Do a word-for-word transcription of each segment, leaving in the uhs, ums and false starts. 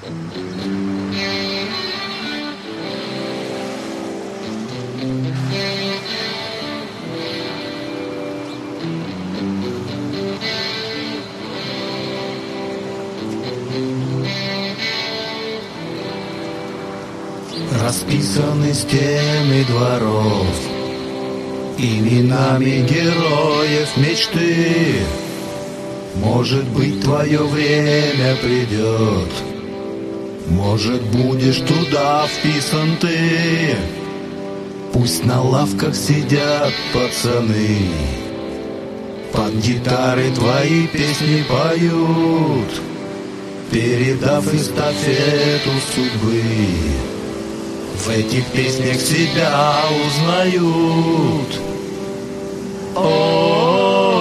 Расписаны стены дворов именами героев мечты. Может быть, твое время придет, может, будешь туда вписан ты. Пусть на лавках сидят пацаны, под гитары твои песни поют, передав эстафету судьбы. В этих песнях себя узнают. Ой.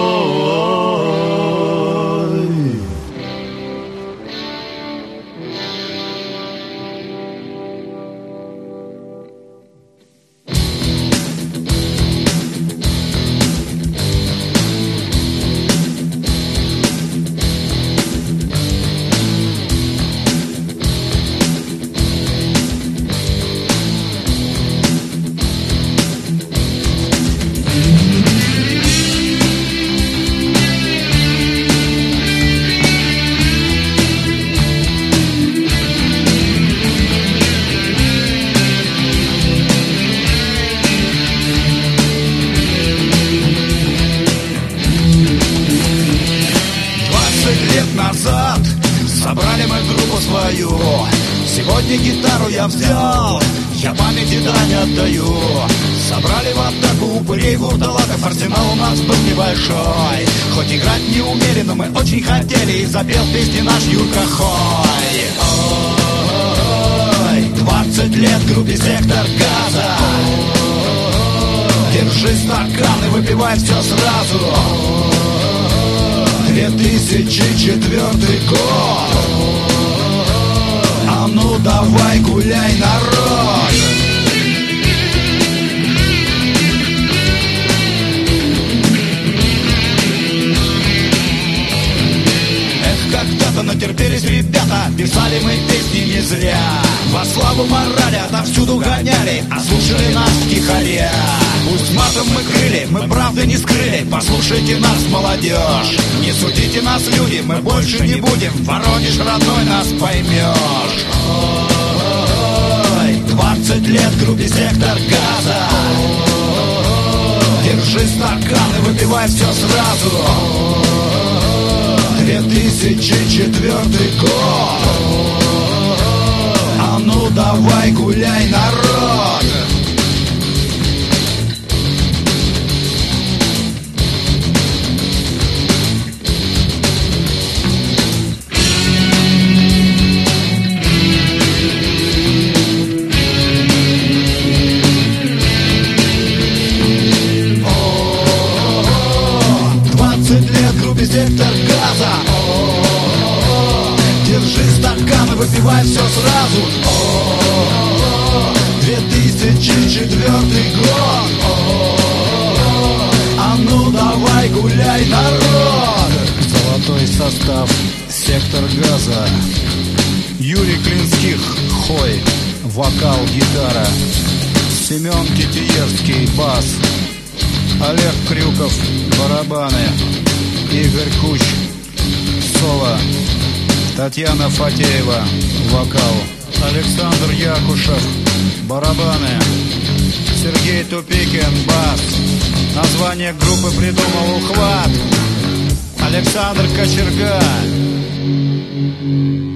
Назад собрали мы группу свою. Сегодня гитару я взял, я памяти дань отдаю. Собрали в атаку упырей, вурдалаков, арсенал у нас был небольшой. Хоть играть не умели, но мы очень хотели, и запел песни наш Юрка Хой. Ой, двадцать лет группе «Сектор Газа». Держи стакан и выпивай все сразу. две тысячи четвёртый год. А ну давай гуляй, народ. Эх, когда-то натерпелись ребята, писали мы песни не зря. Во славу морали отовсюду гоняли, а слушали нас втихаря. Пусть матом мы крыли, мы правды не скрыли. Послушайте нас, молодежь. Не судите нас, люди, мы больше не будем. Воронеж родной, нас поймешь. Ой, двадцать лет группе «Сектор Газа». Держи стакан и выпивай все сразу. две тысячи четвёртый год. А ну давай гуляй, народ. «Сектор Газа». Держи стакан и выпивай все сразу. две тысячи четвёртый год. А ну давай гуляй, народ. Золотой состав «Сектор Газа». Юрий Клинских, Хой, вокал, гитара. Семен Китиевский, бас. Олег Крюков, барабаны. Игорь Куч, соло. Татьяна Фатеева, вокал. Александр Якушев, барабаны. Сергей Тупикин, бас. Название группы придумал Ухват. Александр Кочерга.